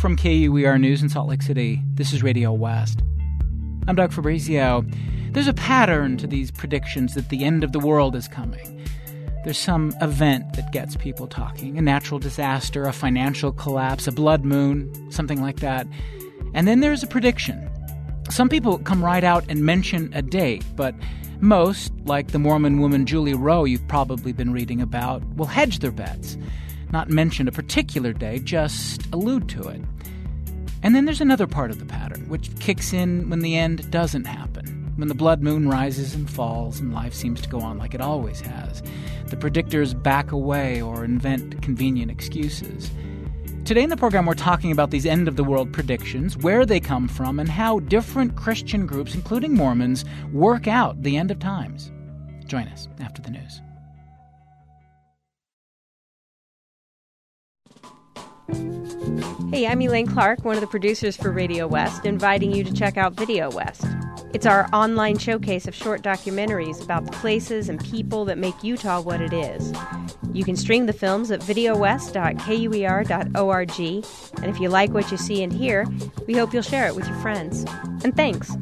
From KUER News in Salt Lake City, this is Radio West. I'm Doug Fabrizio. There's a pattern to these predictions that the end of the world is coming. There's some event that gets people talking, a natural disaster, a financial collapse, a blood moon, something like that. And then there's a prediction. Some people come right out and mention a date, but most, like the Mormon woman Julie Rowe you've probably been reading about, will hedge their bets. Not mention a particular day, just allude to it. And then there's another part of the pattern, which kicks in when the end doesn't happen, when the blood moon rises and falls and life seems to go on like it always has. The predictors back away or invent convenient excuses. Today in the program, we're talking about these end-of-the-world predictions, where they come from, and how different Christian groups, including Mormons, work out the end of times. Join us after the news. Hey, I'm Elaine Clark, one of the producers for Radio West, inviting you to check out Video West. It's our online showcase of short documentaries about the places and people that make Utah what it is. You can stream the films at videowest.kuer.org, and if you like what you see and hear, we hope you'll share it with your friends. And thanks.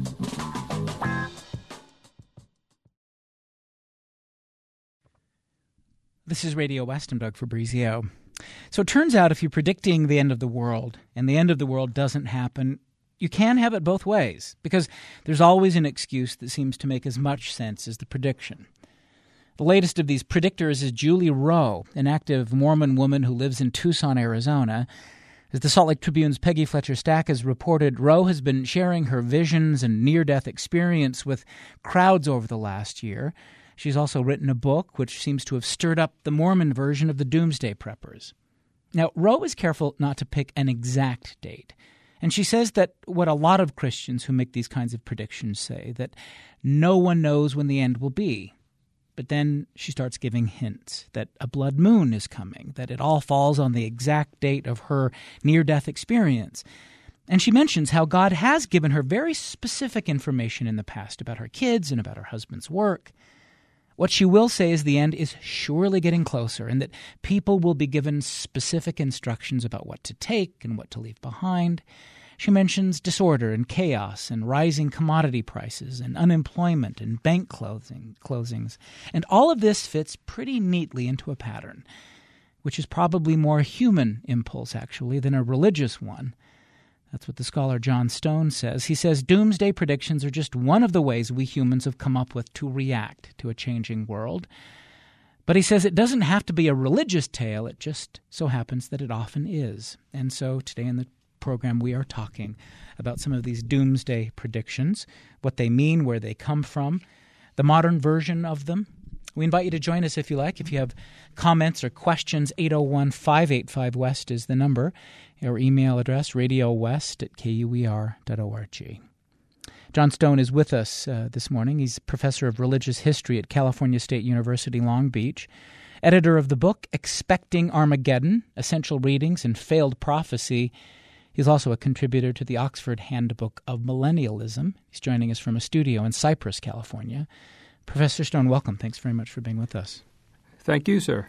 This is Radio West. I'm Doug Fabrizio. So it turns out if you're predicting the end of the world and the end of the world doesn't happen, you can have it both ways, because there's always an excuse that seems to make as much sense as the prediction. The latest of these predictors is Julie Rowe, an active Mormon woman who lives in Tucson, Arizona. As the Salt Lake Tribune's Peggy Fletcher Stack has reported, Rowe has been sharing her visions and near-death experience with crowds over the last year. She's also written a book which seems to have stirred up the Mormon version of the Doomsday Preppers. Now, Rowe is careful not to pick an exact date, and she says that what a lot of Christians who make these kinds of predictions say, that no one knows when the end will be. But then she starts giving hints that a blood moon is coming, that it all falls on the exact date of her near-death experience. And she mentions how God has given her very specific information in the past about her kids and about her husband's work. What she will say is the end is surely getting closer, and that people will be given specific instructions about what to take and what to leave behind. She mentions disorder and chaos and rising commodity prices and unemployment and bank closings. And all of this fits pretty neatly into a pattern, which is probably more a human impulse, actually, than a religious one. That's what the scholar John Stone says. He says doomsday predictions are just one of the ways we humans have come up with to react to a changing world. But he says it doesn't have to be a religious tale. It just so happens that it often is. And so today in the program, we are talking about some of these doomsday predictions, what they mean, where they come from, the modern version of them. We invite you to join us if you like. If you have comments or questions, 801-585-WEST is the number. Our email address, radiowest@kuer.org. John Stone is with us this morning. He's professor of religious history at California State University, Long Beach, editor of the book Expecting Armageddon, Essential Readings and Failed Prophecy. He's also a contributor to the Oxford Handbook of Millennialism. He's joining us from a studio in Cypress, California. Professor Stone, welcome. Thanks very much for being with us. Thank you, sir.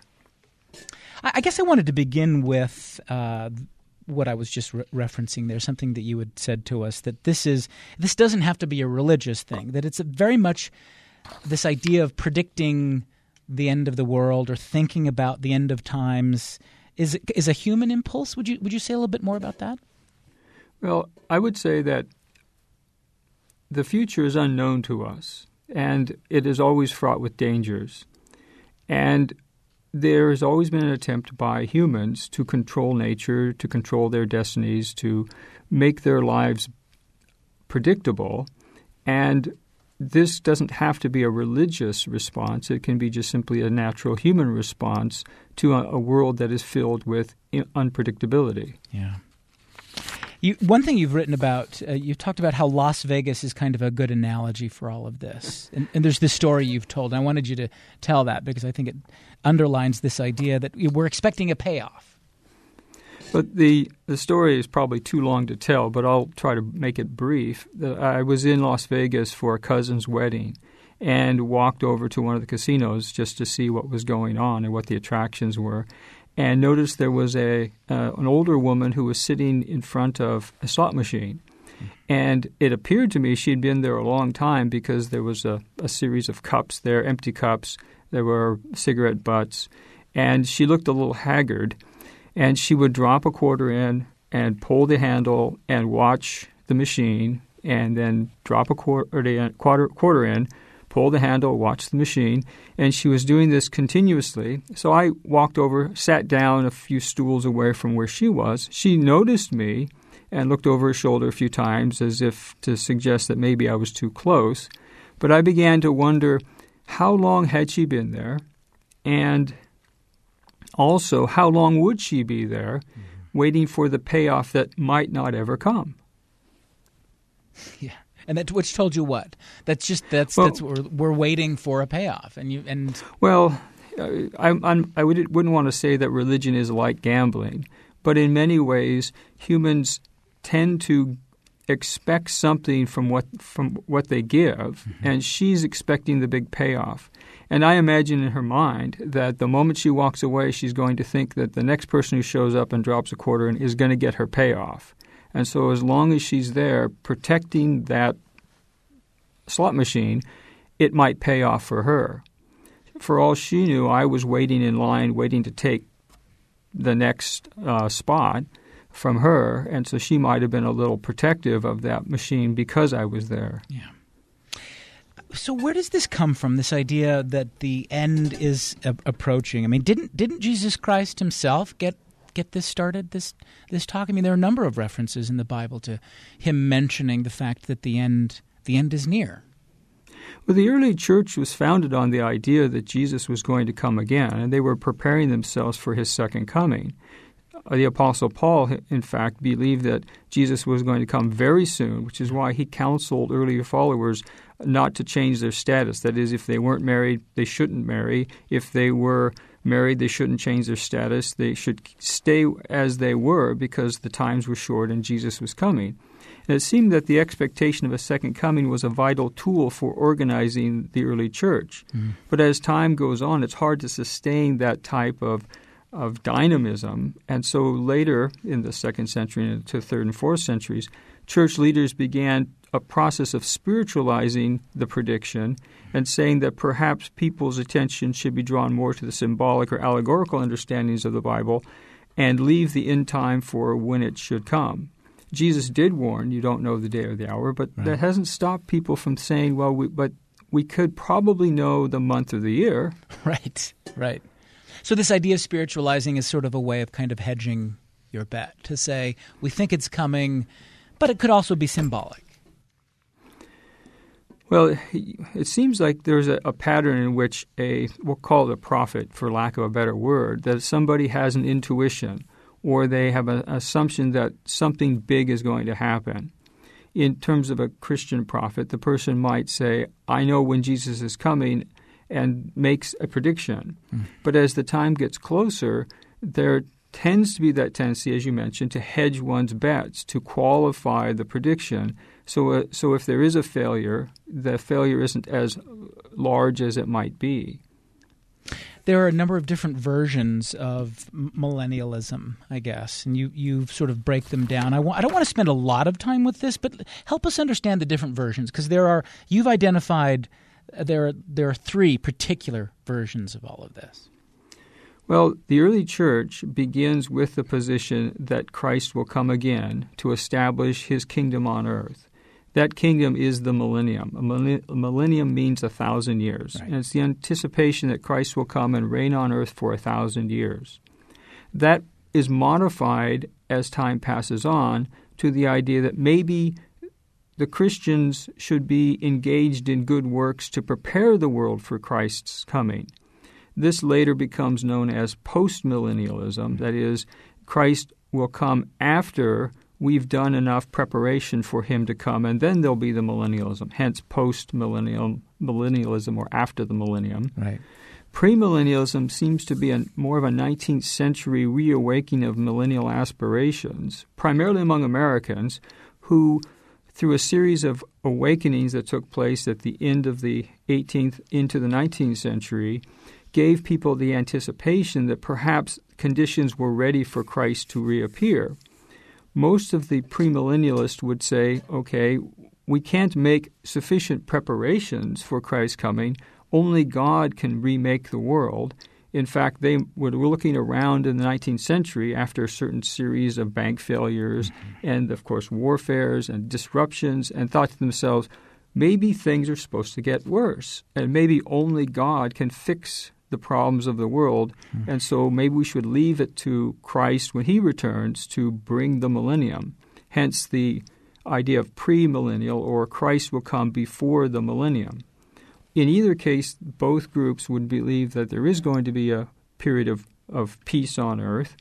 I guess I wanted to begin with what I was just referencing there, something that you had said to us, that this doesn't have to be a religious thing, that it's very much this idea of predicting the end of the world or thinking about the end of times is a human impulse. Would you say a little bit more about that? Well, I would say that the future is unknown to us, and it is always fraught with dangers. And there has always been an attempt by humans to control nature, to control their destinies, to make their lives predictable. And this doesn't have to be a religious response. It can be just simply a natural human response to a world that is filled with unpredictability. Yeah. One thing you've written about, you've talked about how Las Vegas is kind of a good analogy for all of this. And there's this story you've told. And I wanted you to tell that because I think it underlines this idea that we're expecting a payoff. But the story is probably too long to tell, but I'll try to make it brief. I was in Las Vegas for a cousin's wedding and walked over to one of the casinos just to see what was going on and what the attractions were. and noticed there was an older woman who was sitting in front of a slot machine. And it appeared to me she'd been there a long time because there was a series of cups there, empty cups. There were cigarette butts. And she looked a little haggard. And she would drop a quarter in and pull the handle and watch the machine, and then drop a quarter in, pull the handle, watch the machine. And she was doing this continuously. So I walked over, sat down a few stools away from where she was. She noticed me and looked over her shoulder a few times as if to suggest that maybe I was too close. But I began to wonder, how long had she been there? And also, how long would she be there waiting for the payoff that might not ever come? Yeah. And that which told you what? That's we're waiting for a payoff. Well, I wouldn't want to say that religion is like gambling, but in many ways humans tend to expect something from what they give, and she's expecting the big payoff. And I imagine in her mind that the moment she walks away, she's going to think that the next person who shows up and drops a quarter in is going to get her payoff. And so as long as she's there protecting that slot machine, it might pay off for her. For all she knew, I was waiting in line, waiting to take the next spot from her, and so she might have been a little protective of that machine because I was there. Yeah. So where does this come from, this idea that the end is approaching? I mean, didn't Jesus Christ himself get this started, this talk? I mean, there are a number of references in the Bible to him mentioning the fact that the end is near. Well, the early church was founded on the idea that Jesus was going to come again, and they were preparing themselves for his second coming. The Apostle Paul, in fact, believed that Jesus was going to come very soon, which is why he counseled earlier followers not to change their status. That is, if they weren't married, they shouldn't marry. If they were married, they shouldn't change their status. They should stay as they were because the times were short and Jesus was coming. And it seemed that the expectation of a second coming was a vital tool for organizing the early church. But as time goes on, it's hard to sustain that type of dynamism. And so later in the 2nd century and into 3rd and 4th centuries, church leaders began a process of spiritualizing the prediction and saying that perhaps people's attention should be drawn more to the symbolic or allegorical understandings of the Bible and leave the end time for when it should come. Jesus did warn, you don't know the day or the hour, but that hasn't stopped people from saying, well, we could probably know the month or the year. Right. So this idea of spiritualizing is sort of a way of kind of hedging your bet, to say, we think it's coming, but it could also be symbolic. Well, it seems like there's a pattern in which we'll call it a prophet, for lack of a better word, that somebody has an intuition or they have an assumption that something big is going to happen. In terms of a Christian prophet, the person might say, I know when Jesus is coming, and makes a prediction. But as the time gets closer, there tends to be that tendency, as you mentioned, to hedge one's bets, to qualify the prediction. So if there is a failure, the failure isn't as large as it might be. There are a number of different versions of millennialism, I guess, and you sort of break them down. I don't want to spend a lot of time with this, but help us understand the different versions, because you've identified there are 3 particular versions of all of this. Well, the early church begins with the position that Christ will come again to establish his kingdom on earth. That kingdom is the millennium. A millennium means 1,000 years. Right. And it's the anticipation that Christ will come and reign on earth for 1,000 years. That is modified as time passes on to the idea that maybe the Christians should be engaged in good works to prepare the world for Christ's coming. This later becomes known as postmillennialism. That is, Christ will come after we've done enough preparation for him to come, and then there'll be the millennialism, hence post-millennialism or after the millennium. Right. Premillennialism seems to be more of a 19th century reawakening of millennial aspirations, primarily among Americans who, through a series of awakenings that took place at the end of the 18th into the 19th century, gave people the anticipation that perhaps conditions were ready for Christ to reappear. Most of the premillennialists would say, okay, we can't make sufficient preparations for Christ's coming. Only God can remake the world. In fact, they were looking around in the 19th century after a certain series of bank failures and, of course, warfares and disruptions, and thought to themselves, maybe things are supposed to get worse, and maybe only God can fix the problems of the world, and so maybe we should leave it to Christ when he returns to bring the millennium. Hence the idea of premillennial, or Christ will come before the millennium. In either case, both groups would believe that there is going to be a period of peace on earth,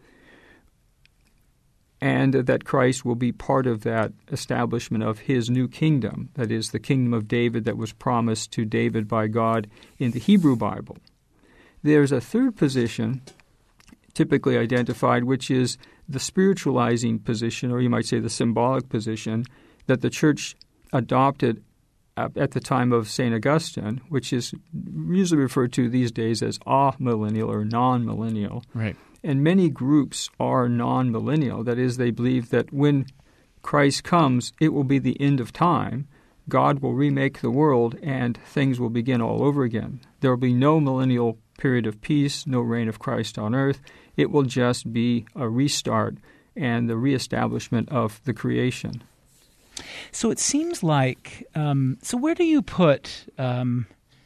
and that Christ will be part of that establishment of his new kingdom, that is, the kingdom of David that was promised to David by God in the Hebrew Bible. There's a third position, typically identified, which is the spiritualizing position, or you might say the symbolic position, that the Church adopted at the time of St. Augustine, which is usually referred to these days as amillennial or non-millennial. Right. And many groups are non-millennial. That is, they believe that when Christ comes, it will be the end of time. God will remake the world, and things will begin all over again. There will be no millennial period of peace, no reign of Christ on earth. It will just be a restart and the reestablishment of the creation. So it seems like, so where do you put, I'm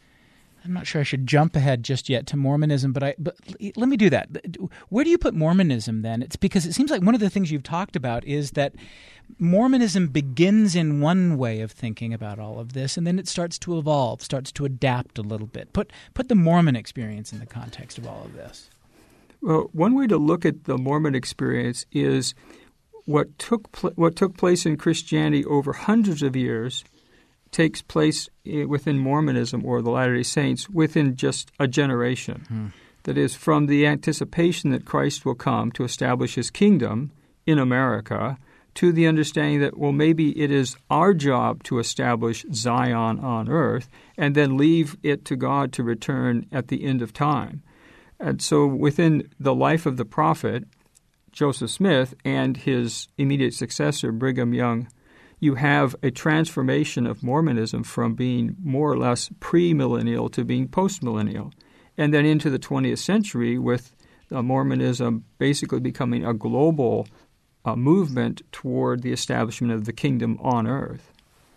not sure I should jump ahead just yet to Mormonism, but let me do that. Where do you put Mormonism then? It's because it seems like one of the things you've talked about is that Mormonism begins in one way of thinking about all of this, and then it starts to evolve, starts to adapt a little bit. Put the Mormon experience in the context of all of this. Well, one way to look at the Mormon experience is what took place in Christianity over hundreds of years takes place within Mormonism or the Latter-day Saints within just a generation. That is, from the anticipation that Christ will come to establish his kingdom in America to the understanding that, well, maybe it is our job to establish Zion on earth and then leave it to God to return at the end of time. And so within the life of the prophet, Joseph Smith, and his immediate successor, Brigham Young, you have a transformation of Mormonism from being more or less premillennial to being postmillennial. And then into the 20th century with Mormonism basically becoming a global movement toward the establishment of the kingdom on earth.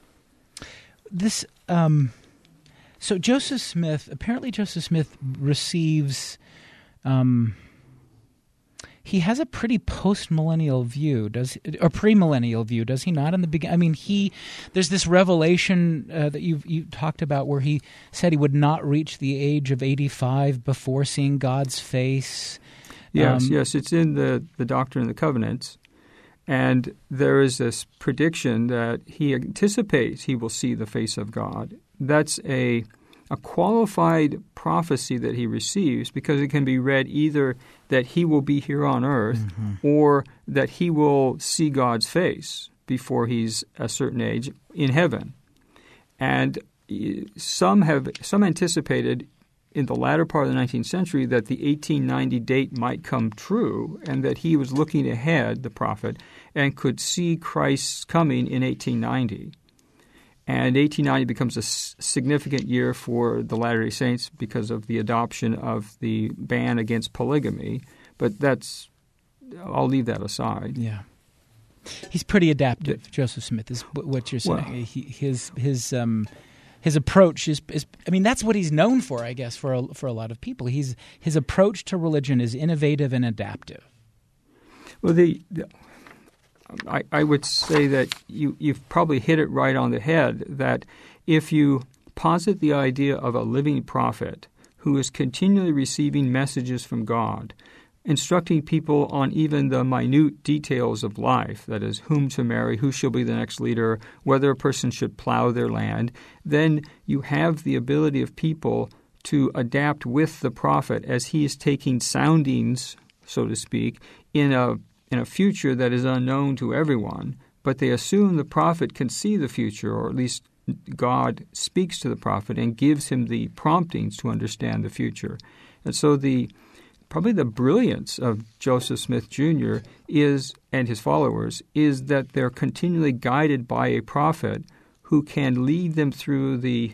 This, so Joseph Smith receives, he has a pretty post-millennial view, or premillennial view, does he not? In the beginning, I mean, there's this revelation that you talked about where he said he would not reach the age of 85 before seeing God's face. Yes, it's in the Doctrine and the Covenants, and there is this prediction that he anticipates he will see the face of God. That's a qualified prophecy that he receives because it can be read either that he will be here on earth or that he will see God's face before he's a certain age in heaven. And some anticipated in the latter part of the 19th century that the 1890 date might come true and that he was looking ahead, the prophet, and could see Christ's coming in 1890. And 1890 becomes a significant year for the Latter-day Saints because of the adoption of the ban against polygamy. But I'll leave that aside. Yeah. He's pretty adaptive, Joseph Smith, is what you're saying. Well, his approach is, I mean, that's what he's known for, I guess, for a lot of people. His approach to religion is innovative and adaptive. Well, I would say that you've probably hit it right on the head, that if you posit the idea of a living prophet who is continually receiving messages from God, instructing people on even the minute details of life, that is, whom to marry, who shall be the next leader, whether a person should plow their land, then you have the ability of people to adapt with the prophet as he is taking soundings, so to speak, in a future that is unknown to everyone, but they assume the prophet can see the future, or at least God speaks to the prophet and gives him the promptings to understand the future. And so probably the brilliance of Joseph Smith Jr. and his followers is that they're continually guided by a prophet who can lead them through the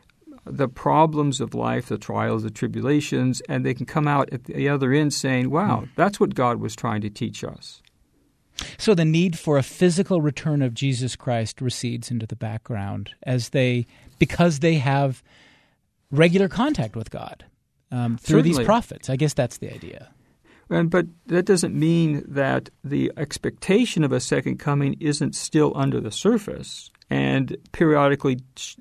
problems of life, the trials, the tribulations, and they can come out at the other end saying, wow, that's what God was trying to teach us. So the need for a physical return of Jesus Christ recedes into the background because they have regular contact with God through Certainly. these prophets. I guess that's the idea. But that doesn't mean that the expectation of a second coming isn't still under the surface and periodically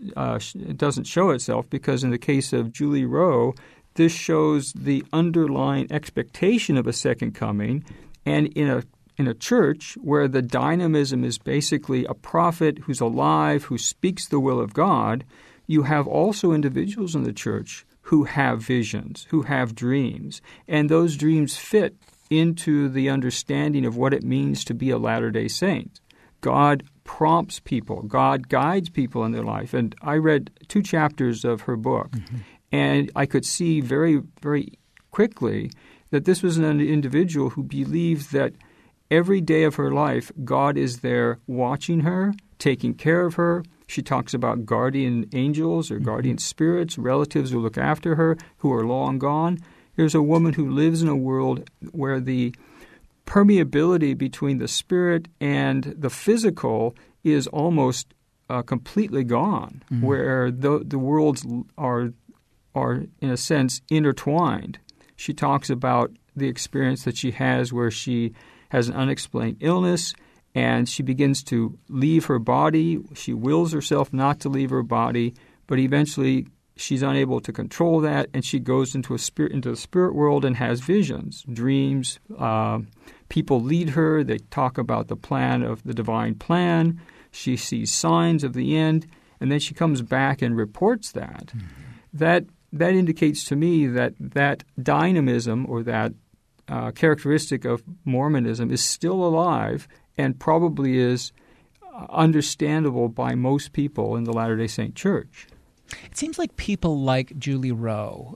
it doesn't show itself, because in the case of Julie Rowe, this shows the underlying expectation of a second coming. And in a church where the dynamism is basically a prophet who's alive, who speaks the will of God, you have also individuals in the church who have visions, who have dreams, and those dreams fit into the understanding of what it means to be a Latter-day Saint. God prompts people. God guides people in their life. And I read 2 chapters of her book, and I could see very, very quickly that this was an individual who believed that every day of her life, God is there watching her, taking care of her. She talks about guardian angels or guardian spirits, relatives who look after her, who are long gone. Here's a woman who lives in a world where the permeability between the spirit and the physical is almost completely gone, where the worlds are, in a sense, intertwined. She talks about the experience that she has where she has an unexplained illness, and she begins to leave her body. She wills herself not to leave her body, but eventually she's unable to control that, and she goes into the spirit world and has visions, dreams. People lead her. They talk about the plan of the divine plan. She sees signs of the end, and then she comes back and reports that. That indicates to me that dynamism or that characteristic of Mormonism is still alive and probably is understandable by most people in the Latter-day Saint Church. It seems like people like Julie Rowe,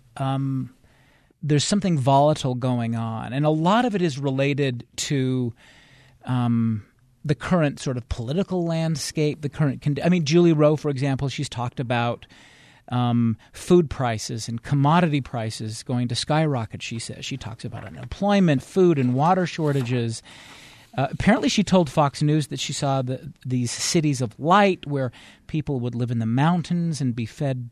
there's something volatile going on, and a lot of it is related to the current sort of political landscape, the current Julie Rowe, for example, she's talked about food prices and commodity prices going to skyrocket, she says. She talks about unemployment, food and water shortages. Apparently she told Fox News that she saw these cities of light where people would live in the mountains and be fed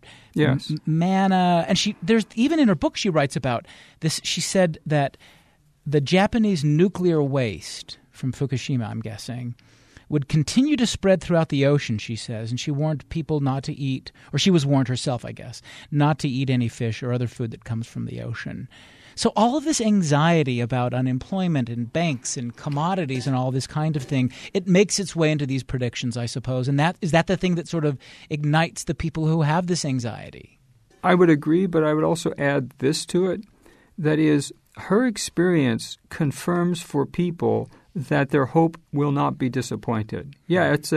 manna. And there's even in her book she writes about this. She said that the Japanese nuclear waste from Fukushima, I'm guessing, would continue to spread throughout the ocean, she says, and she warned people not to eat, or she was warned herself, I guess, not to eat any fish or other food that comes from the ocean. So all of this anxiety about unemployment and banks and commodities and all this kind of thing, it makes its way into these predictions, I suppose. And is that the thing that sort of ignites the people who have this anxiety? I would agree, but I would also add this to it. That is, her experience confirms for people that their hope will not be disappointed. Yeah, it's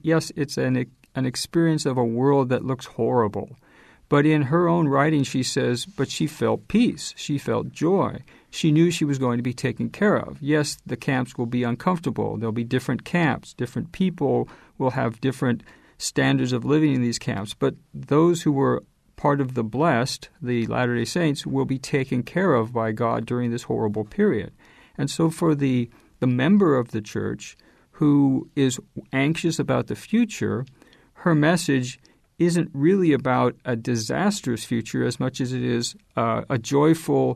an experience of a world that looks horrible. But in her own writing, she says, but she felt peace. She felt joy. She knew she was going to be taken care of. Yes, the camps will be uncomfortable. There'll be different camps. Different people will have different standards of living in these camps. But those who were part of the blessed, the Latter-day Saints, will be taken care of by God during this horrible period. And so for the member of the church who is anxious about the future, her message isn't really about a disastrous future as much as it is a joyful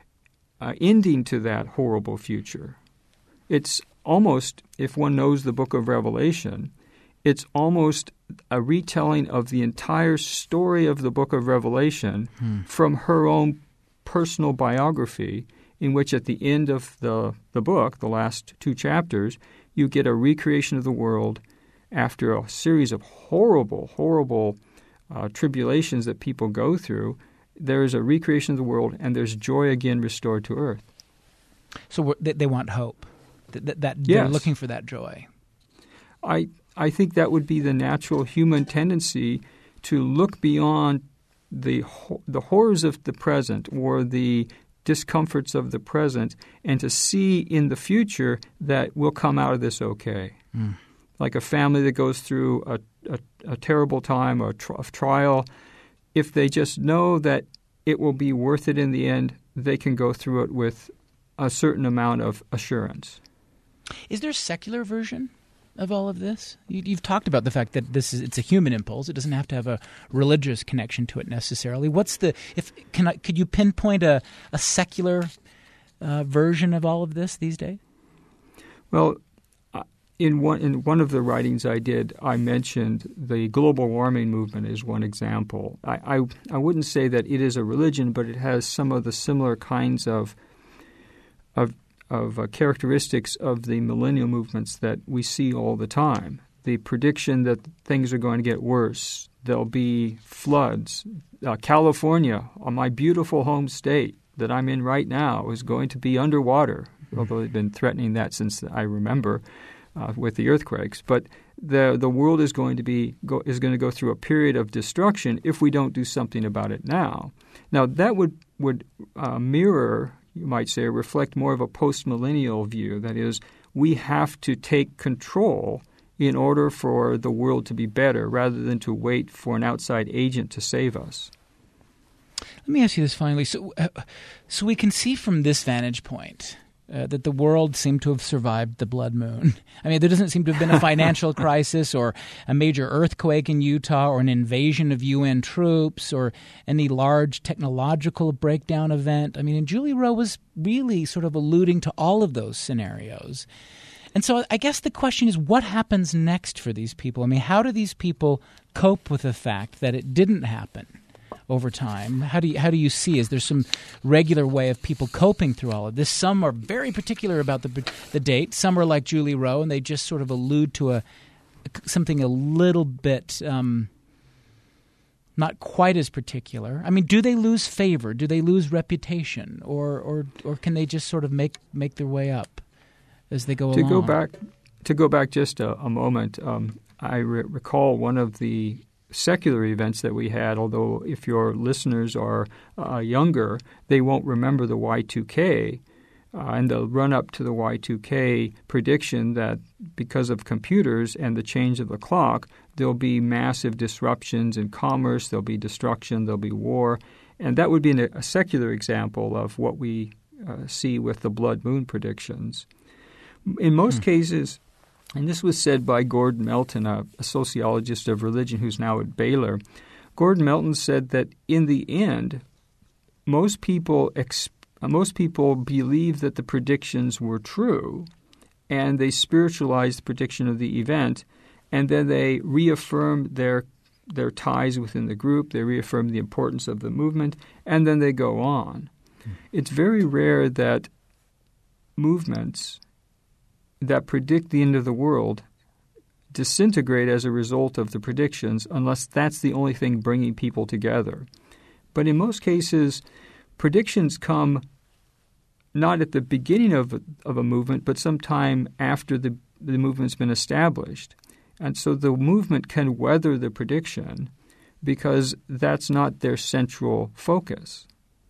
ending to that horrible future. It's almost, if one knows the book of Revelation, it's almost a retelling of the entire story of the book of Revelation from her own personal biography, in which at the end of the book, the last 2 chapters, you get a recreation of the world after a series of horrible tribulations that people go through. There's a recreation of the world, and there's joy again restored to earth. So they want hope. That yes. They're looking for that joy. I think that would be the natural human tendency to look beyond the horrors of the present or the discomforts of the present, and to see in the future that we'll come out of this okay. Like a family that goes through a terrible time or a trial, if they just know that it will be worth it in the end, they can go through it with a certain amount of assurance. Is there a secular version of all of this? You've talked about the fact that it's a human impulse. It doesn't have to have a religious connection to it necessarily. Could you pinpoint a secular version of all of this these days? Well, in one of the writings I did, I mentioned the global warming movement as one example. I wouldn't say that it is a religion, but it has some of the similar kinds of characteristics of the millennial movements that we see all the time. The prediction that things are going to get worse. There'll be floods. California, my beautiful home state that I'm in right now, is going to be underwater, although they've been threatening that since I remember with the earthquakes. But the world is going to go through a period of destruction if we don't do something about it now. Now, that would mirror, you might say, reflect more of a post-millennial view. That is, we have to take control in order for the world to be better rather than to wait for an outside agent to save us. Let me ask you this finally. So we can see from this vantage point that the world seemed to have survived the blood moon. I mean, there doesn't seem to have been a financial crisis or a major earthquake in Utah or an invasion of UN troops or any large technological breakdown event. I mean, and Julie Rowe was really sort of alluding to all of those scenarios. And so I guess the question is, what happens next for these people? I mean, how do these people cope with the fact that it didn't happen over time? How do you see? Is there some regular way of people coping through all of this? Some are very particular about the date. Some are like Julie Rowe, and they just sort of allude to something a little bit not quite as particular. I mean, do they lose favor? Do they lose reputation, or can they just sort of make their way up as they go along? To go back just a moment, I recall one of the secular events that we had, although if your listeners are younger, they won't remember the Y2K and the run-up to the Y2K prediction that because of computers and the change of the clock, there'll be massive disruptions in commerce, there'll be destruction, there'll be war. And that would be a secular example of what we see with the blood moon predictions. In most cases, and this was said by Gordon Melton, a sociologist of religion who's now at Baylor. Gordon Melton said that in the end, most people believe that the predictions were true, and they spiritualize the prediction of the event, and then they reaffirm their ties within the group, they reaffirm the importance of the movement, and then they go on. It's very rare that movements that predict the end of the world disintegrate as a result of the predictions unless that's the only thing bringing people together. But in most cases, predictions come not at the beginning of a movement, but sometime after the movement's been established. And so the movement can weather the prediction because that's not their central focus.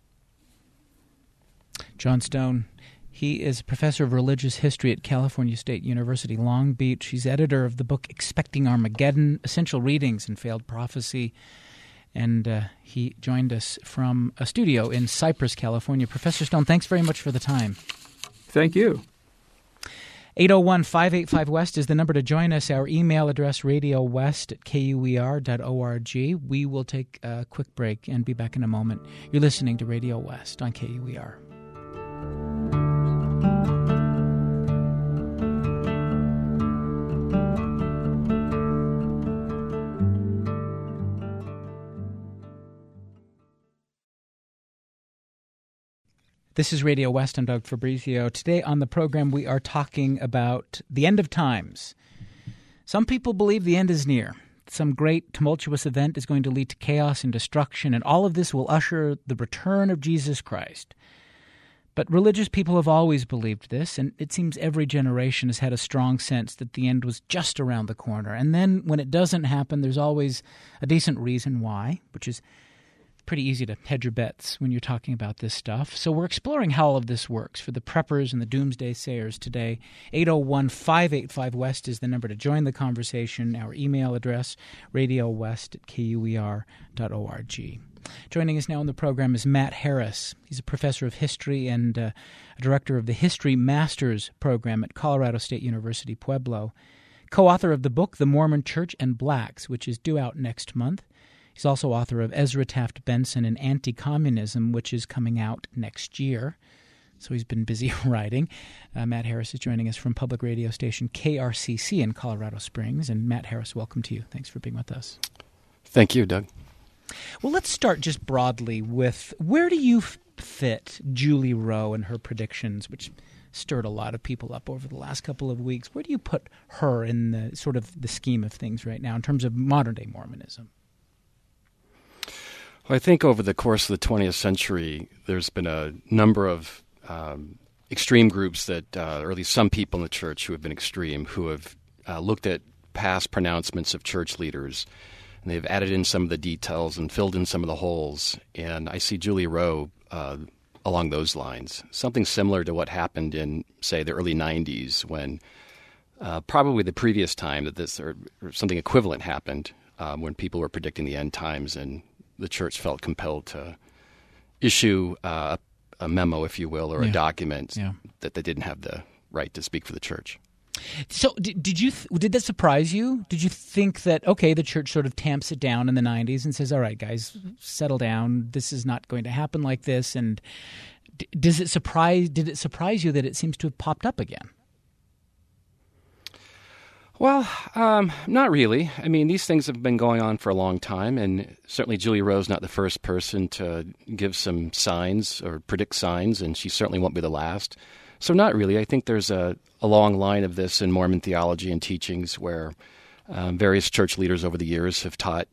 John Stone. He is a professor of religious history at California State University, Long Beach. He's editor of the book Expecting Armageddon, Essential Readings in Failed Prophecy. And he joined us from a studio in Cypress, California. Professor Stone, thanks very much for the time. Thank you. 801-585-WEST is the number to join us. Our email address, radiowest@kuer.org. We will take a quick break and be back in a moment. You're listening to Radio West on KUER. This is Radio West. I'm Doug Fabrizio. Today on the program, we are talking about the end of times. Some people believe the end is near. Some great tumultuous event is going to lead to chaos and destruction, and all of this will usher the return of Jesus Christ. But religious people have always believed this, and it seems every generation has had a strong sense that the end was just around the corner. And then when it doesn't happen, there's always a decent reason why, which is pretty easy to hedge your bets when you're talking about this stuff. So we're exploring how all of this works for the preppers and the doomsday sayers today. 801-585-WEST is the number to join the conversation. Our email address, radiowest@kuer.org. Joining us now on the program is Matt Harris. He's a professor of history and a director of the History Masters program at Colorado State University, Pueblo. Co-author of the book, The Mormon Church and Blacks, which is due out next month. He's also author of Ezra Taft Benson and Anti-Communism, which is coming out next year. So he's been busy writing. Matt Harris is joining us from public radio station KRCC in Colorado Springs. And Matt Harris, welcome to you. Thanks for being with us. Thank you, Doug. Well, let's start just broadly with where do you fit Julie Rowe and her predictions, which stirred a lot of people up over the last couple of weeks. Where do you put her in the sort of the scheme of things right now in terms of modern-day Mormonism? Well, I think over the course of the 20th century, there's been a number of extreme groups that, or at least some people in the church who have been extreme, who have looked at past pronouncements of church leaders, and they've added in some of the details and filled in some of the holes. And I see Julie Rowe along those lines, something similar to what happened in, say, the early 90s when probably the previous time that this or something equivalent happened when people were predicting the end times and the church felt compelled to issue a memo, if you will, or a document that they didn't have the right to speak for the church. So did that surprise you? Did you think that, okay, the church sort of tamps it down in the 90s and says, all right, guys, settle down. This is not going to happen like this. And did it surprise you that it seems to have popped up again? Well, not really. I mean, these things have been going on for a long time, and certainly Julie Rowe's not the first person to give some signs or predict signs, and she certainly won't be the last. So not really. I think there's a long line of this in Mormon theology and teachings where various church leaders over the years have taught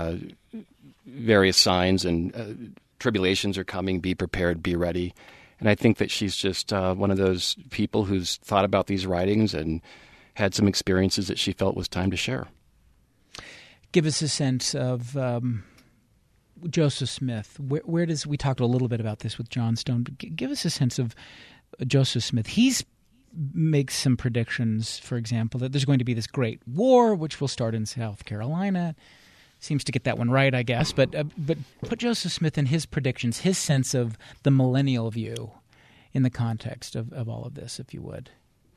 various signs and tribulations are coming, be prepared, be ready. And I think that she's just one of those people who's thought about these writings and had some experiences that she felt was time to share. Give us a sense of Joseph Smith. Where does we talked a little bit about this with John Stone, but give us a sense of Joseph Smith. He's makes some predictions, for example, that there's going to be this great war, which will start in South Carolina. Seems to get that one right, I guess. But put Joseph Smith in his predictions, his sense of the millennial view in the context of all of this, if you would.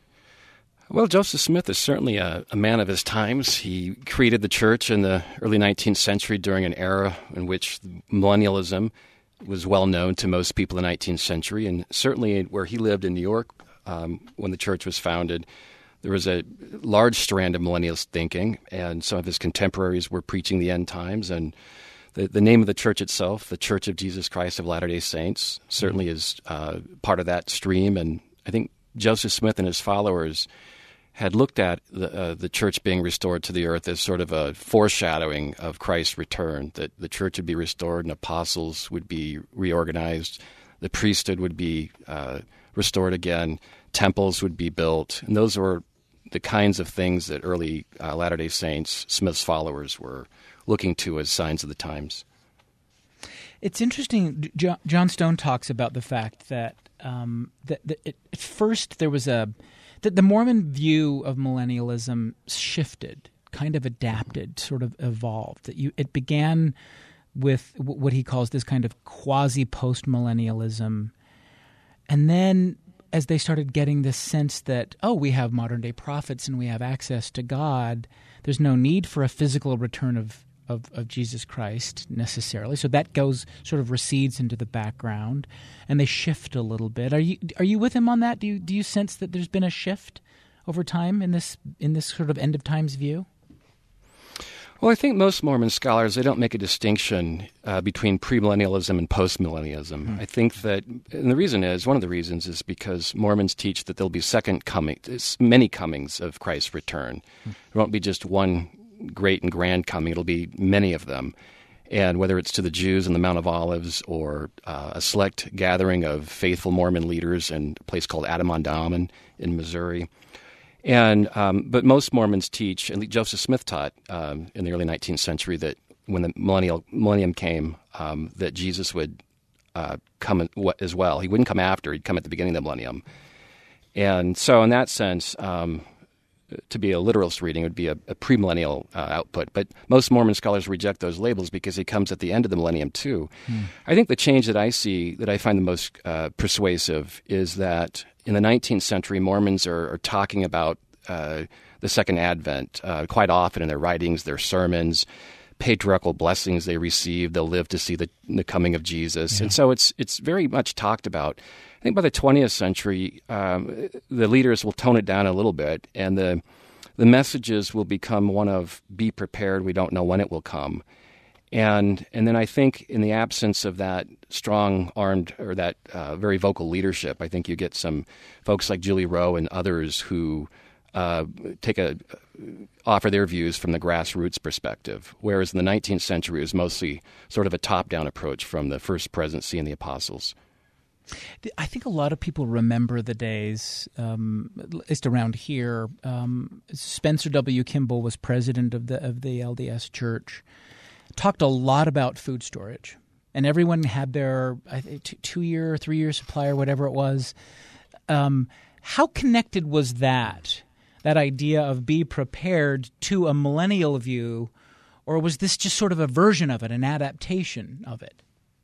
Well, Joseph Smith is certainly a man of his times. He created the church in the early 19th century during an era in which millennialism was well known to most people in the 19th century. And certainly where he lived in New York when the church was founded, there was a large strand of millennialist thinking, and some of his contemporaries were preaching the end times. And the name of the church itself, the Church of Jesus Christ of Latter-day Saints, certainly is part of that stream. And I think Joseph Smith and his followers had looked at the church being restored to the earth as sort of a foreshadowing of Christ's return, that the church would be restored and apostles would be reorganized, the priesthood would be restored again, temples would be built, and those were the kinds of things that early Latter-day Saints, Smith's followers, were looking to as signs of the times. It's interesting. John Stone talks about the fact that at first there was that the Mormon view of millennialism shifted, kind of adapted, sort of evolved. That it began with what he calls this kind of quasi-post-millennialism, and then as they started getting this sense that, oh, we have modern-day prophets and we have access to God, there's no need for a physical return of Jesus Christ necessarily. So that recedes into the background, and they shift a little bit. Are you with him on that? Do you sense that there's been a shift over time in this sort of end of times view? Well, I think most Mormon scholars, they don't make a distinction between premillennialism and postmillennialism. I think that, and the reason is, one of the reasons is because Mormons teach that there'll be many comings of Christ's return. There won't be just one great and grand coming. It'll be many of them. And whether it's to the Jews in the Mount of Olives or a select gathering of faithful Mormon leaders in a place called Adamon in Missouri. And but most Mormons teach, and Joseph Smith taught in the early 19th century, that when the millennium came, that Jesus would come as well. He wouldn't come after; he'd come at the beginning of the millennium. And so, in that sense, to be a literalist reading would be a premillennial output. But most Mormon scholars reject those labels because he comes at the end of the millennium too. I think the change that I see, that I find the most persuasive, is that in the 19th century, Mormons are talking about the Second Advent quite often in their writings, their sermons, patriarchal blessings they receive. They'll live to see the coming of Jesus. Yeah. And so it's very much talked about. I think by the 20th century, the leaders will tone it down a little bit, and the messages will become one of be prepared, we don't know when it will come. And then I think in the absence of that strong-armed or that very vocal leadership, I think you get some folks like Julie Rowe and others who offer their views from the grassroots perspective, whereas in the 19th century it was mostly sort of a top-down approach from the First Presidency and the Apostles. I think a lot of people remember the days, at least around here. Spencer W. Kimball was president of the LDS Church. Talked a lot about food storage, and everyone had their 2-year, 3-year supply or whatever it was. How connected was that idea of be prepared to a millennial view, or was this just sort of a version of it, an adaptation of it?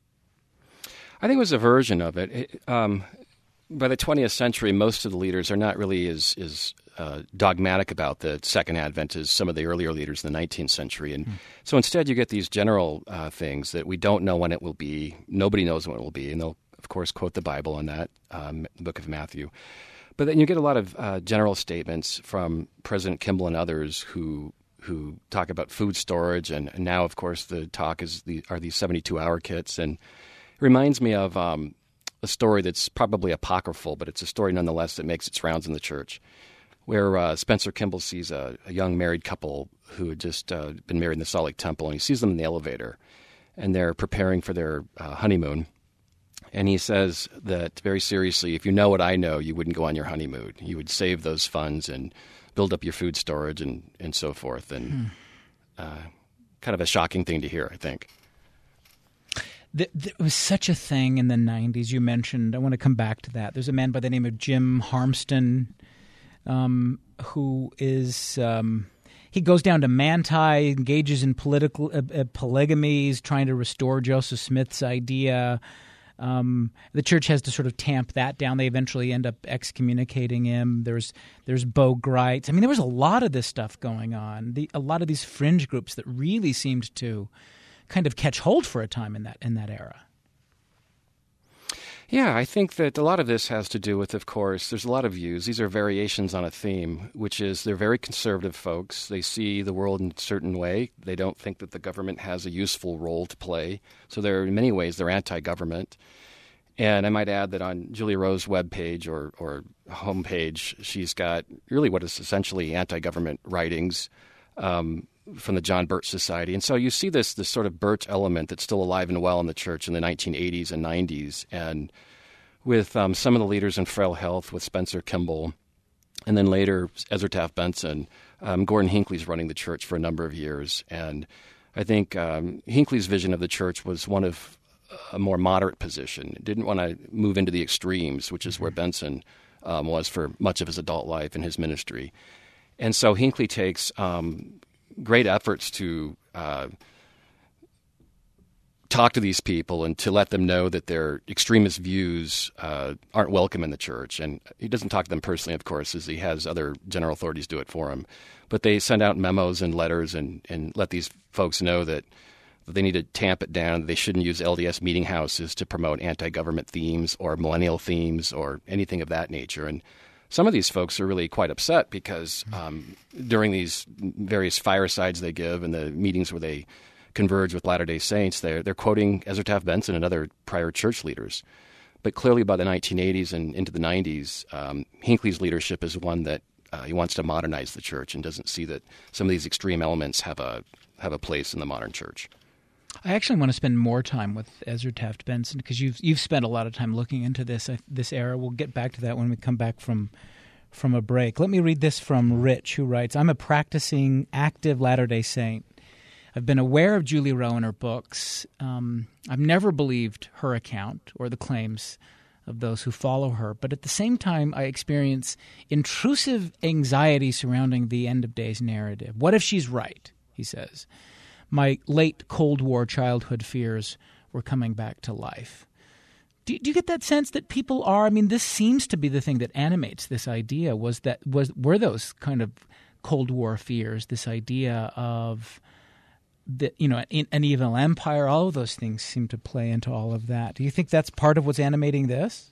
I think it was a version of it. By the 20th century, most of the leaders are not really as dogmatic about the Second Advent as some of the earlier leaders in the 19th century. And so instead you get these general things that we don't know when it will be. Nobody knows when it will be. And they'll, of course, quote the Bible on that, the book of Matthew. But then you get a lot of general statements from President Kimball and others who talk about food storage. And now, of course, the talk are these 72-hour kits. And it reminds me of a story that's probably apocryphal, but it's a story nonetheless that makes its rounds in the church, where Spencer Kimball sees a young married couple who had just been married in the Salt Lake Temple, and he sees them in the elevator, and they're preparing for their honeymoon. And he says that very seriously, if you know what I know, you wouldn't go on your honeymoon. You would save those funds and build up your food storage and so forth. And kind of a shocking thing to hear, I think. There was such a thing in the 90s you mentioned. I want to come back to that. There's a man by the name of Jim Harmston who is he goes down to Manti, engages in political polygamies, trying to restore Joseph Smith's idea. The church has to sort of tamp that down. They eventually end up excommunicating him. There's Bo Gritz. I mean, there was a lot of this stuff going on. A lot of these fringe groups that really seemed to kind of catch hold for a time in that era. Yeah, I think that a lot of this has to do with, of course, there's a lot of views. These are variations on a theme, which is they're very conservative folks. They see the world in a certain way. They don't think that the government has a useful role to play. So in many ways, they're anti-government. And I might add that on Julie Rowe's webpage or homepage, she's got really what is essentially anti-government writings from the John Birch Society. And so you see this sort of Birch element that's still alive and well in the church in the 1980s and 90s. And with some of the leaders in frail health, with Spencer Kimball, and then later Ezra Taft Benson, Gordon Hinckley's running the church for a number of years. And I think Hinckley's vision of the church was one of a more moderate position. Didn't want to move into the extremes, which is where Benson was for much of his adult life and his ministry. And so Hinckley takes great efforts to talk to these people and to let them know that their extremist views aren't welcome in the church. And he doesn't talk to them personally, of course, as he has other general authorities do it for him. But they send out memos and letters and let these folks know that they need to tamp it down. They shouldn't use LDS meeting houses to promote anti-government themes or millennial themes or anything of that nature. And some of these folks are really quite upset because during these various firesides they give and the meetings where they converge with Latter-day Saints, they're quoting Ezra Taft Benson and other prior church leaders. But clearly by the 1980s and into the 90s, Hinckley's leadership is one that he wants to modernize the church and doesn't see that some of these extreme elements have a place in the modern church. I actually want to spend more time with Ezra Taft Benson because you've spent a lot of time looking into this era. We'll get back to that when we come back from a break. Let me read this from Rich, who writes, I'm a practicing active Latter-day Saint. I've been aware of Julie Rowe and her books. I've never believed her account or the claims of those who follow her. But at the same time, I experience intrusive anxiety surrounding the end of days narrative. What if she's right, he says. My late Cold War childhood fears were coming back to life. Do you get that sense that people are? I mean, this seems to be the thing that animates this idea. Were those kind of Cold War fears? This idea of an evil empire. All of those things seem to play into all of that. Do you think that's part of what's animating this?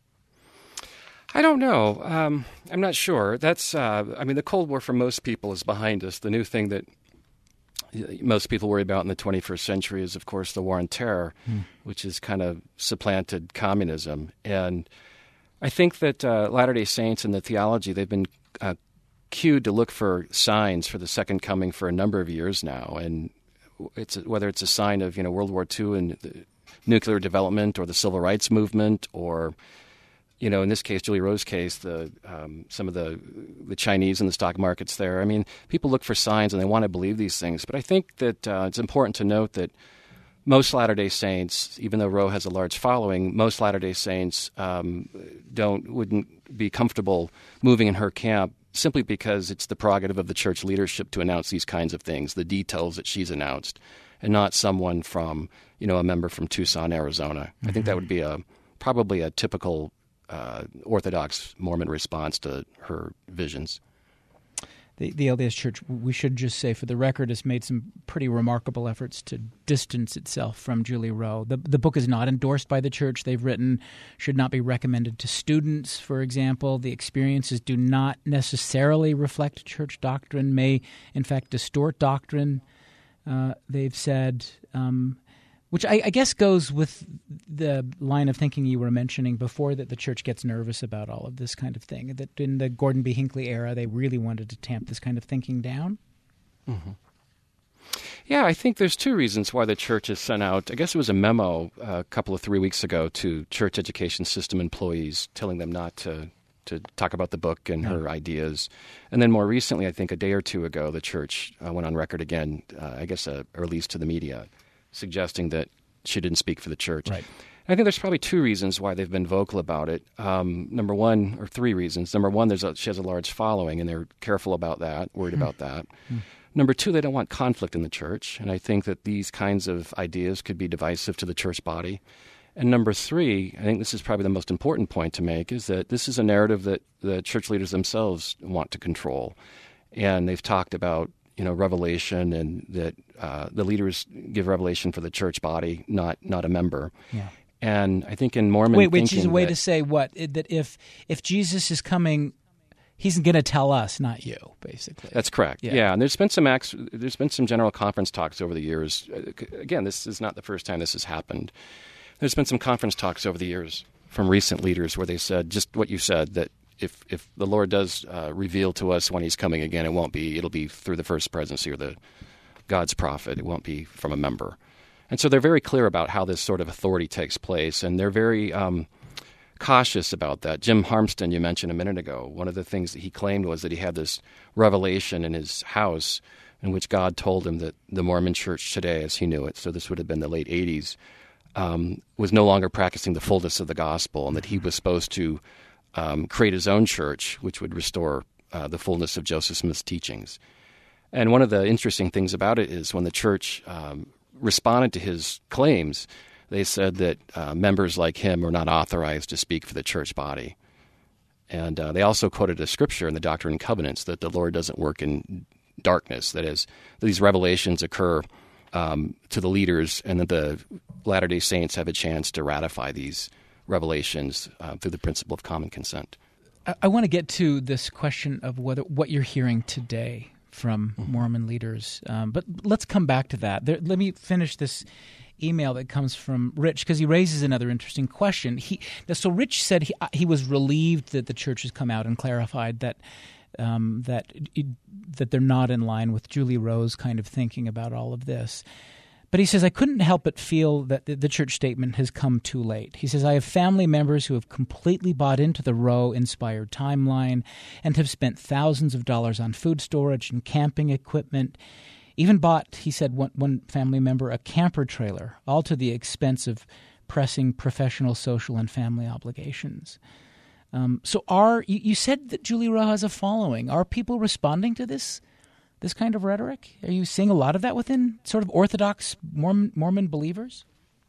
I don't know. I'm not sure. That's. The Cold War for most people is behind us. The new thing that most people worry about in the 21st century is, of course, the war on terror, which has kind of supplanted communism. And I think that Latter-day Saints and the theology, they've been cued to look for signs for the second coming for a number of years now. And whether it's a sign of World War II and the nuclear development or the civil rights movement or in this case, Julie Rowe's case, some of the Chinese in the stock markets there. I mean, people look for signs and they want to believe these things. But I think that it's important to note that most Latter-day Saints, even though Rowe has a large following, most Latter-day Saints wouldn't be comfortable moving in her camp simply because it's the prerogative of the church leadership to announce these kinds of things, the details that she's announced, and not someone from, a member from Tucson, Arizona. I think that would be probably a typical Orthodox Mormon response to her visions. The LDS Church, we should just say for the record, has made some pretty remarkable efforts to distance itself from Julie Rowe. The book is not endorsed by the church. They've written should not be recommended to students, for example. The experiences do not necessarily reflect church doctrine, may in fact distort doctrine, they've said. Which I guess goes with the line of thinking you were mentioning before, that the church gets nervous about all of this kind of thing, that in the Gordon B. Hinckley era, they really wanted to tamp this kind of thinking down? Mm-hmm. Yeah, I think there's two reasons why the church has sent out, I guess it was a memo a couple of 3 weeks ago to church education system employees telling them not to talk about the book and her ideas. And then more recently, I think a day or two ago, the church went on record again, a release to the media, suggesting that she didn't speak for the church. Right. I think there's probably two reasons why they've been vocal about it. Number one, or three reasons. Number one, she has a large following, and they're careful about that, worried about that. Number two, they don't want conflict in the church, and I think that these kinds of ideas could be divisive to the church body. And number three, I think this is probably the most important point to make, is that this is a narrative that the church leaders themselves want to control. And they've talked about revelation, and that the leaders give revelation for the church body, not a member. Yeah. And I think in Mormon thinking, which is a way to say what? That if Jesus is coming, he's going to tell us, not you, basically. That's correct. Yeah. And there's been some general conference talks over the years. Again, this is not the first time this has happened. There's been some conference talks over the years from recent leaders where they said just what you said, that if the Lord does reveal to us when he's coming again, it'll be through the first presidency or the God's prophet. It won't be from a member. And so they're very clear about how this sort of authority takes place, and they're very cautious about that. Jim Harmston, you mentioned a minute ago, one of the things that he claimed was that he had this revelation in his house in which God told him that the Mormon church today, as he knew it, so this would have been the late 80s, was no longer practicing the fullness of the gospel, and that he was supposed to create his own church, which would restore the fullness of Joseph Smith's teachings. And one of the interesting things about it is when the church responded to his claims, they said that members like him were not authorized to speak for the church body. And they also quoted a scripture in the Doctrine and Covenants that the Lord doesn't work in darkness, that is, these revelations occur to the leaders, and that the Latter-day Saints have a chance to ratify these revelations through the principle of common consent. I want to get to this question of what you're hearing today from Mormon leaders, but let's come back to that. Let me finish this email that comes from Rich, because he raises another interesting question. So Rich said he was relieved that the church has come out and clarified that they're not in line with Julie Rowe's kind of thinking about all of this. But he says, I couldn't help but feel that the church statement has come too late. He says, I have family members who have completely bought into the Rowe-inspired timeline and have spent thousands of dollars on food storage and camping equipment. Even bought, he said, one family member, a camper trailer, all to the expense of pressing professional, social, and family obligations. You said that Julie Rowe has a following. Are people responding to this kind of rhetoric? Are you seeing a lot of that within sort of Orthodox Mormon believers?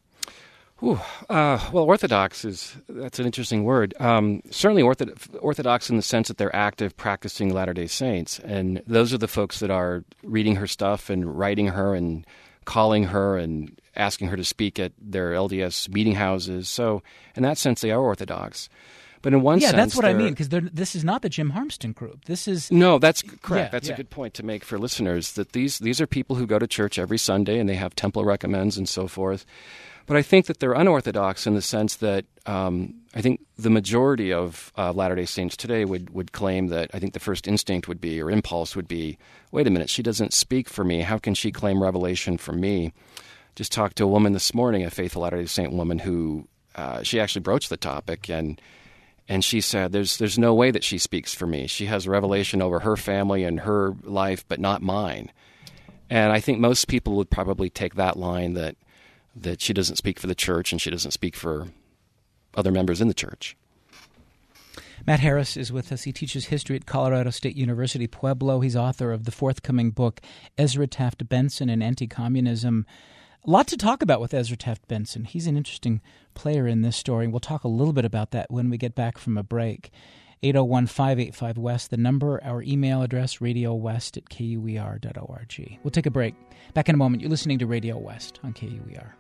Well, Orthodox that's an interesting word. Certainly Orthodox in the sense that they're active, practicing Latter-day Saints. And those are the folks that are reading her stuff and writing her and calling her and asking her to speak at their LDS meeting houses. So in that sense, they are Orthodox. But in one sense, that's what I mean, because this is not the Jim Harmston group. This is no, that's correct. That's a good point to make for listeners. That these are people who go to church every Sunday and they have temple recommends and so forth. But I think that they're unorthodox in the sense that I think the majority of Latter-day Saints today would claim that I think the first instinct would be, or impulse would be, wait a minute, she doesn't speak for me. How can she claim revelation from me? Just talked to a woman this morning, a faithful Latter-day Saint woman, who she actually broached the topic, and she said, there's no way that she speaks for me. She has revelation over her family and her life, but not mine. And I think most people would probably take that line that she doesn't speak for the church and she doesn't speak for other members in the church. Matt Harris is with us. He teaches history at Colorado State University, Pueblo. He's author of the forthcoming book, Ezra Taft Benson and Anti-Communism. A lot to talk about with Ezra Taft Benson. He's an interesting player in this story. We'll talk a little bit about that when we get back from a break. 801-585-WEST, the number, our email address, radiowest@kuer.org. We'll take a break. Back in a moment. You're listening to Radio West on KUER.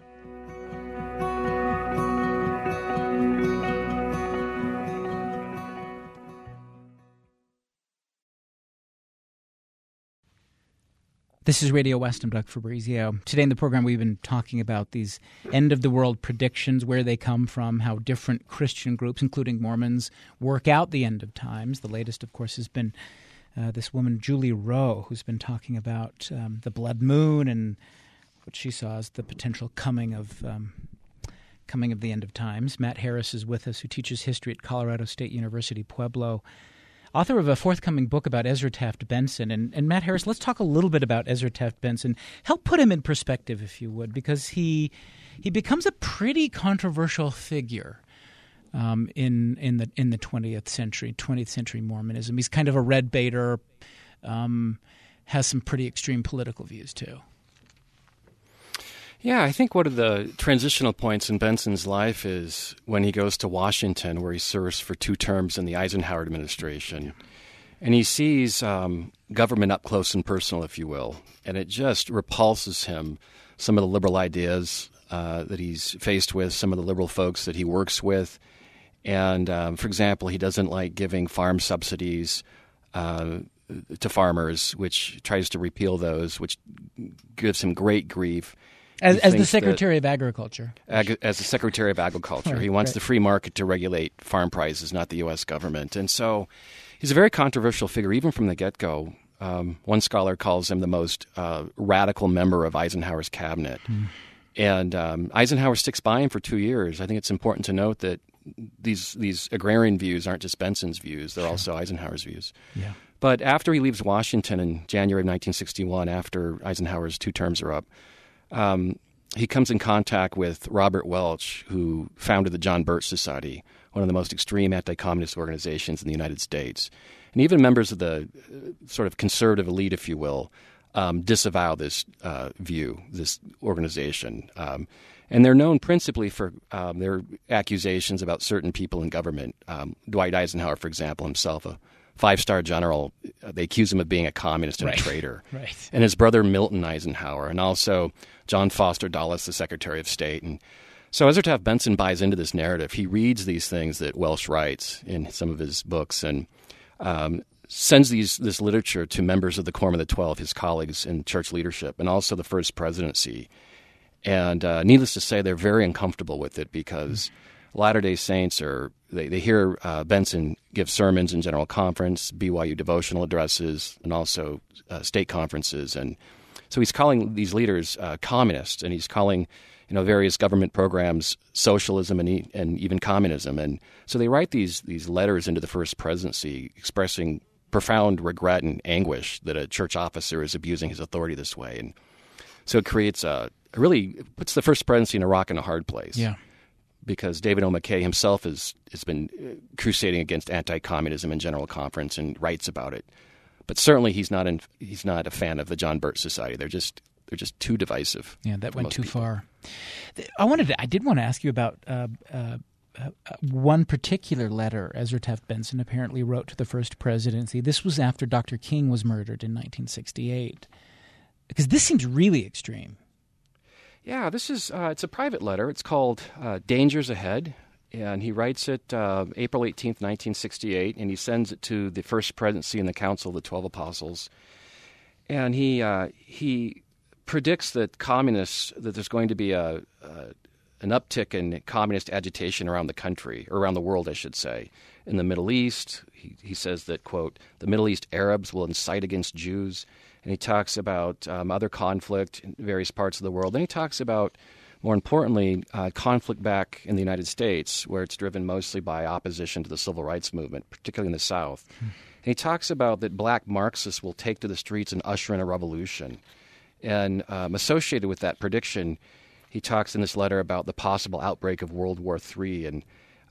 This is Radio West. I'm Doug Fabrizio. Today in the program, we've been talking about these end-of-the-world predictions, where they come from, how different Christian groups, including Mormons, work out the end of times. The latest, of course, has been this woman, Julie Rowe, who's been talking about the blood moon and what she saw as the potential coming of the end of times. Matt Harris is with us, who teaches history at Colorado State University, Pueblo. Author of a forthcoming book about Ezra Taft Benson. And Matt Harris, let's talk a little bit about Ezra Taft Benson. Help put him in perspective, if you would, because he becomes a pretty controversial figure in the 20th century Mormonism. He's kind of a red baiter, has some pretty extreme political views too. Yeah, I think one of the transitional points in Benson's life is when he goes to Washington, where he serves for 2 terms in the Eisenhower administration. And he sees government up close and personal, if you will. And it just repulses him, some of the liberal ideas that he's faced with, some of the liberal folks that he works with. And, for example, he doesn't like giving farm subsidies to farmers, which tries to repeal those, which gives him great grief. As the Secretary of Agriculture. As the Secretary of Agriculture. Right, he wants the free market to regulate farm prices, not the U.S. government. And so he's a very controversial figure, even from the get-go. One scholar calls him the most radical member of Eisenhower's cabinet. And Eisenhower sticks by him for 2 years. I think it's important to note that these agrarian views aren't just Benson's views. They're also Eisenhower's views. Yeah. But after he leaves Washington in January of 1961, after Eisenhower's 2 terms are up, he comes in contact with Robert Welch, who founded the John Birch Society, one of the most extreme anti-communist organizations in the United States. And even members of the sort of conservative elite, if you will, disavow this view, this organization. And they're known principally for their accusations about certain people in government. Dwight Eisenhower, for example, himself, a 5-star general, they accuse him of being a communist and a traitor. Right. And his brother Milton Eisenhower, and also John Foster Dulles, the Secretary of State. And so Ezra Taft Benson buys into this narrative. He reads these things that Welch writes in some of his books and sends this literature to members of the Quorum of the 12, his colleagues in church leadership, and also the First Presidency. And needless to say, they're very uncomfortable with it because Latter-day Saints they hear Benson give sermons in General Conference, BYU devotional addresses, and also state conferences. And so he's calling these leaders communists, and he's calling various government programs socialism and even communism. And so they write these letters into the First Presidency expressing profound regret and anguish that a church officer is abusing his authority this way. And so it creates really puts the First Presidency in a rock and a hard place. Yeah. Because David O. McKay himself has been crusading against anti-communism in General Conference and writes about it. But certainly he's not a fan of the John Birch Society. They're just too divisive. Yeah, that went too people. far. I did want to ask you about one particular letter Ezra Taft Benson apparently wrote to the First Presidency. This was after Dr. King was murdered in 1968. Because this seems really extreme. Yeah, this is it's a private letter. It's called Dangers Ahead, and he writes it April 18th, 1968, and he sends it to the First Presidency and the Council of the 12 Apostles. And he predicts that there's going to be an uptick in communist agitation around the country, or around the world, I should say. In the Middle East, he says that, quote, the Middle East Arabs will incite against Jews. And he talks about other conflict in various parts of the world. And he talks about, more importantly, conflict back in the United States, where it's driven mostly by opposition to the civil rights movement, particularly in the South. And he talks about that black Marxists will take to the streets and usher in a revolution. And associated with that prediction, he talks in this letter about the possible outbreak of World War III and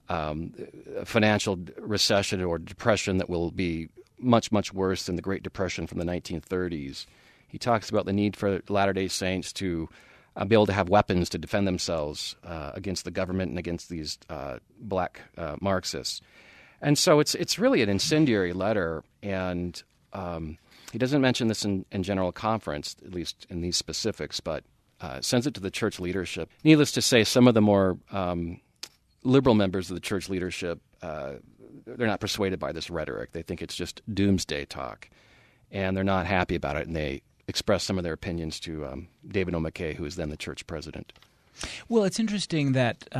a financial recession or depression that will be much, much worse than the Great Depression from the 1930s. He talks about the need for Latter-day Saints to be able to have weapons to defend themselves against the government and against these black Marxists. And so it's really an incendiary letter, and he doesn't mention this in General Conference, at least in these specifics, but sends it to the church leadership. Needless to say, some of the more liberal members of the church leadership they're not persuaded by this rhetoric. They think it's just doomsday talk, and they're not happy about it, and they express some of their opinions to David O. McKay, who is then the church president. Well, it's interesting that,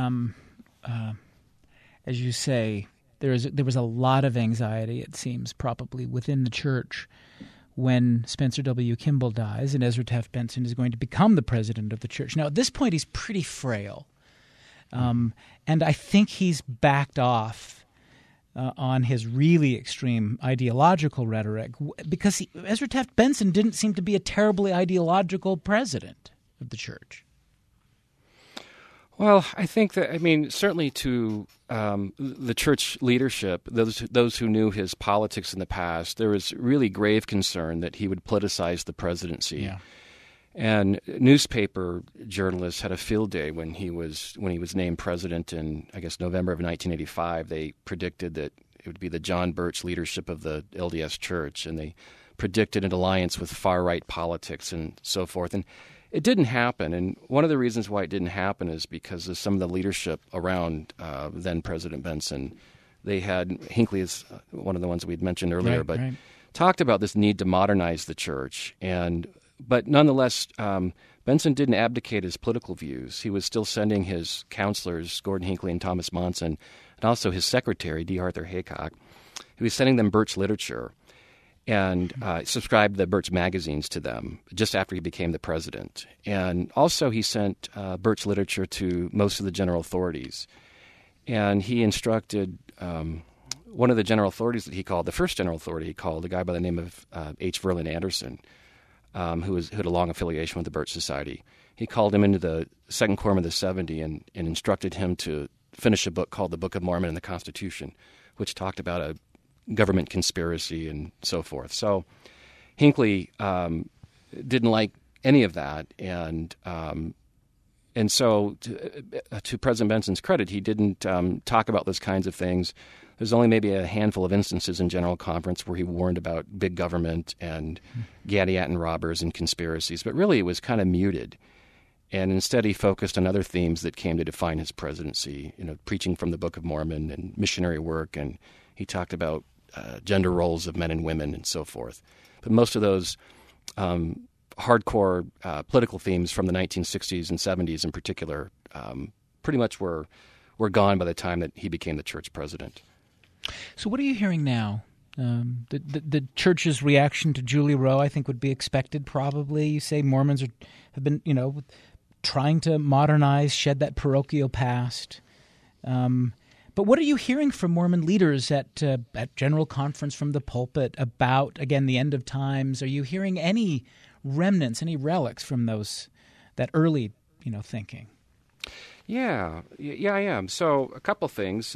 as you say, there was a lot of anxiety, it seems, probably within the church when Spencer W. Kimball dies and Ezra Taft Benson is going to become the president of the church. Now, at this point, he's pretty frail, and I think he's backed off on his really extreme ideological rhetoric because Ezra Taft Benson didn't seem to be a terribly ideological president of the church. Well, I think that, certainly to the church leadership, those who knew his politics in the past, there was really grave concern that he would politicize the presidency. Yeah. And newspaper journalists had a field day when he was named president in, I guess, November of 1985. They predicted that it would be the John Birch leadership of the LDS Church, and they predicted an alliance with far-right politics and so forth. And it didn't happen. And one of the reasons why it didn't happen is because of some of the leadership around then President Benson. They had, Hinckley is one of the ones we'd mentioned earlier, talked about this need to modernize the church. But nonetheless, Benson didn't abdicate his political views. He was still sending his counselors, Gordon Hinckley and Thomas Monson, and also his secretary, D. Arthur Haycock. He was sending them Birch literature and subscribed the Birch magazines to them just after he became the president. And also he sent Birch literature to most of the general authorities. And he instructed one of the general authorities that he called, the first general authority he called, a guy by the name of H. Verlin Anderson, who had a long affiliation with the Birch Society. He called him into the Second Quorum of the 70 and instructed him to finish a book called The Book of Mormon and the Constitution, which talked about a government conspiracy and so forth. So Hinckley didn't like any of that, and so to President Benson's credit, he didn't talk about those kinds of things. There's only maybe a handful of instances in General Conference where he warned about big government and Gadianton robbers and conspiracies, but really it was kind of muted. And instead he focused on other themes that came to define his presidency, preaching from the Book of Mormon and missionary work, and he talked about gender roles of men and women and so forth. But most of those hardcore political themes from the 1960s and 70s in particular pretty much were gone by the time that he became the church president. So what are you hearing now? The church's reaction to Julie Rowe, I think, would be expected probably. You say Mormons have been, trying to modernize, shed that parochial past. But what are you hearing from Mormon leaders at General Conference from the pulpit about, again, the end of times? Are you hearing any remnants, any relics from that early, thinking? Yeah, I am. So a couple things.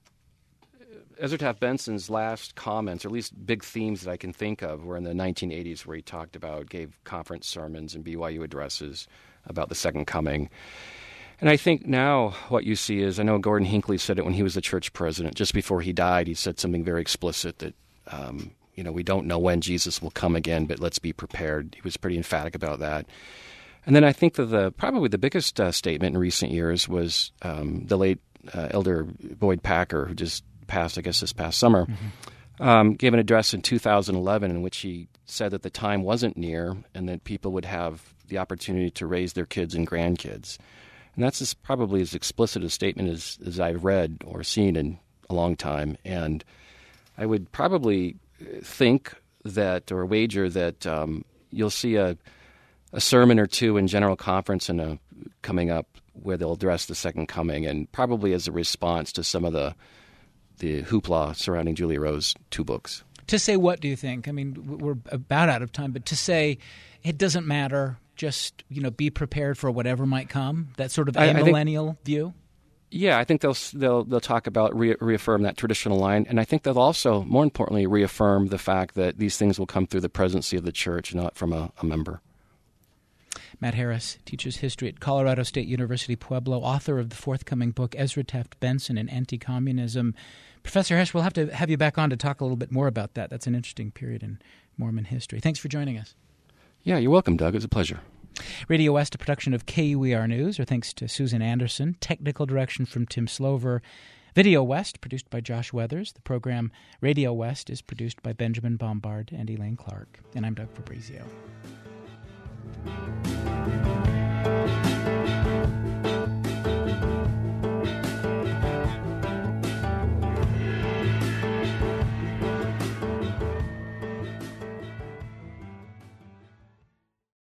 Ezra Taft Benson's last comments, or at least big themes that I can think of, were in the 1980s, where he gave conference sermons and BYU addresses about the Second Coming. And I think now what you see is, I know Gordon Hinckley said it when he was the church president. Just before he died, he said something very explicit that, we don't know when Jesus will come again, but let's be prepared. He was pretty emphatic about that. And then I think that probably the biggest statement in recent years was the late Elder Boyd Packer, who just passed, I guess, this past summer, gave an address in 2011 in which he said that the time wasn't near and that people would have the opportunity to raise their kids and grandkids. And that's probably as explicit a statement as I've read or seen in a long time. And I would probably think that, or wager that, you'll see a sermon or two in General Conference coming up where they'll address the Second Coming, and probably as a response to some of the hoopla surrounding Julia Rowe's two books. To say what, do you think? I mean, we're about out of time, but to say it doesn't matter, just be prepared for whatever might come, that sort of amillennial view? Yeah, I think they'll talk about, reaffirm that traditional line, and I think they'll also, more importantly, reaffirm the fact that these things will come through the presidency of the church, not from a member. Matt Harris teaches history at Colorado State University, Pueblo, author of the forthcoming book, Ezra Taft Benson and Anti-Communism. Professor Harris, we'll have to have you back on to talk a little bit more about that. That's an interesting period in Mormon history. Thanks for joining us. Yeah, you're welcome, Doug. It was a pleasure. Radio West, a production of KUER News. Our thanks to Susan Anderson. Technical direction from Tim Slover. Video West, produced by Josh Weathers. The program Radio West is produced by Benjamin Bombard and Elaine Clark. And I'm Doug Fabrizio.